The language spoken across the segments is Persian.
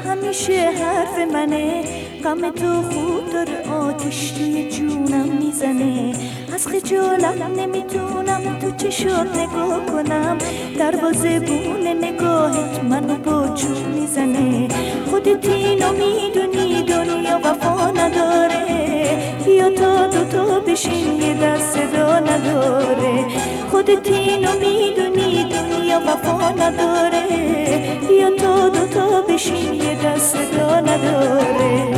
همیشه حرف منه، غم تو خوب داره آتش توی جونم میزنه. از خجالت نمیتونم تو چشات نگاه کنم، دروازه بون نگاهت منو با چوب میزنه. خودت اینو میدونی دنیا وفا نداره، بیا تا دوتا بشین یه دست صدا نداره. خودت اینو میدونی دنیا وفا نداره، بیا تا دوتا بشین یه دست صدا نداره.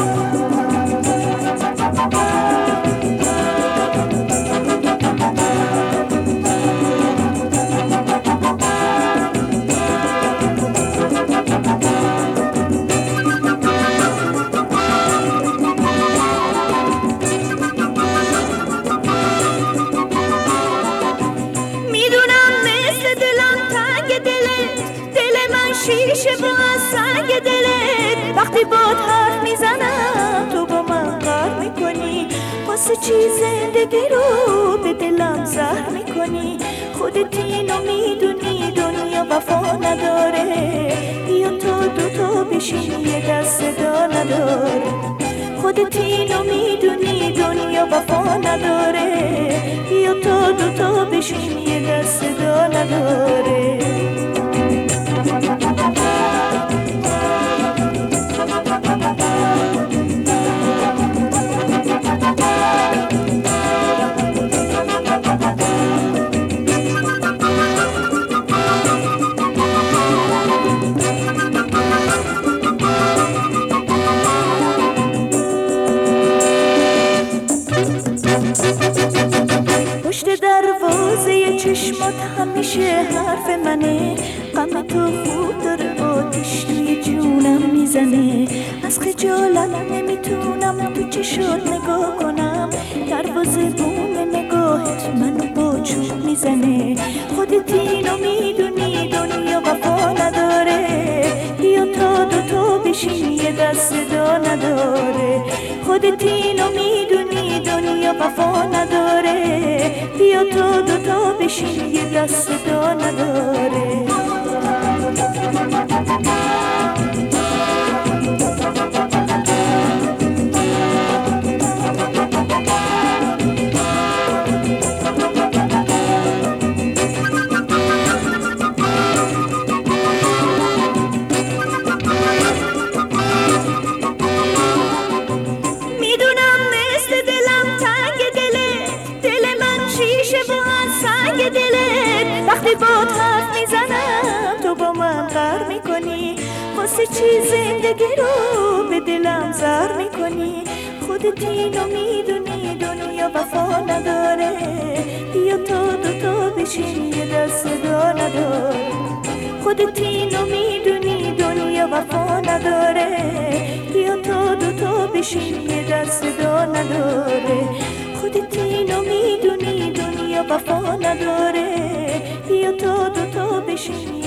شیشه با سنگ دلت، وقتی باد حرف میزنم تو با من قهر میکنی. واسه چی زندگی رو به دلم زهر میکنی؟ خودت اینو میدونی دنیا وفا نداره، بیا تا دوتا بشین یه دست صدا نداره. خودت اینو میدونی دنیا وفا نداره، بیا تا دوتا بشین یه دست صدا نداره. پشت دروازه چشمات همیشه حرف منه، غم تو خوب داره آتش توی جونم میزنه. از خجالت نمیتونم تو چشات نگاه کنم، دروازه بوم نگاهت منو با چوب میزنه. خودت اینو میدونی دنیا وفا نداره، بیا تا دوتا بشین یه دست صدا نداره. خودت اینو میدونی دنیا وفا نداره، بیا تا دوتا بشین یه دست صدا نداره. وقتی باد حرف میزنم تو با من قهر میکنی، واسه چی زندگی رو به دلم زهر میکنی؟ خودت اینو میدونی دنیا وفا نداره، بیا تا دوتا بشین یه دست صدا نداره. خودت اینو میدونی دنیا وفا نداره، بیا تا دوتا بشین یه دست صدا نداره. خودت اینو میدونی دنیا وفا نداره، بیا تا دوتا بشین